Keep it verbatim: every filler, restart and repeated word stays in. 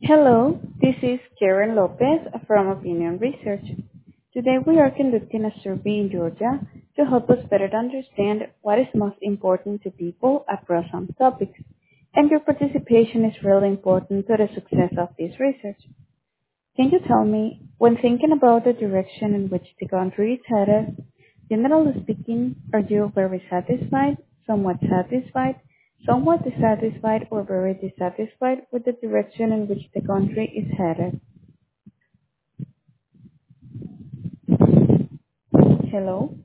Hello, this is Karen Lopez from Opinion Research. Today we are conducting a survey in Georgia to help us better understand what is most important to people across some topics, and your participation is really important to the success of this research. Can you tell me, when thinking about the direction in which the country is headed, generally speaking, are you very satisfied, somewhat satisfied, somewhat dissatisfied, or very dissatisfied with the direction in which the country is headed? Hello?